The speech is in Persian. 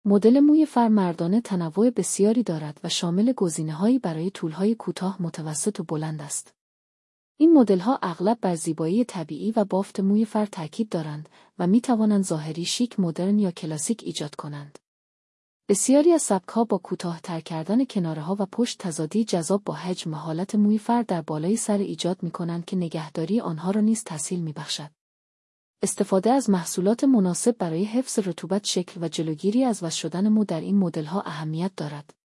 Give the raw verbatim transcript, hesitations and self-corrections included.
مدل موی فر مردانه تنوع بسیاری دارد و شامل گزینه‌هایی برای طول‌های کوتاه، متوسط و بلند است. این مدل‌ها اغلب بر زیبایی طبیعی و بافت موی فر تاکید دارند و می‌توانند ظاهری شیک، مدرن یا کلاسیک ایجاد کنند. بسیاری از سبک‌ها با کوتاه‌تر کردن کناره‌ها و پشت تضادی جذاب با حجم و حالت موی فر در بالای سر ایجاد می‌کنند که نگهداری آنها را نیز تسهیل می‌بخشد. استفاده از محصولات مناسب برای حفظ رطوبت، شکل و جلوگیری از وچ شدن مو در این مدل‌ها اهمیت دارد.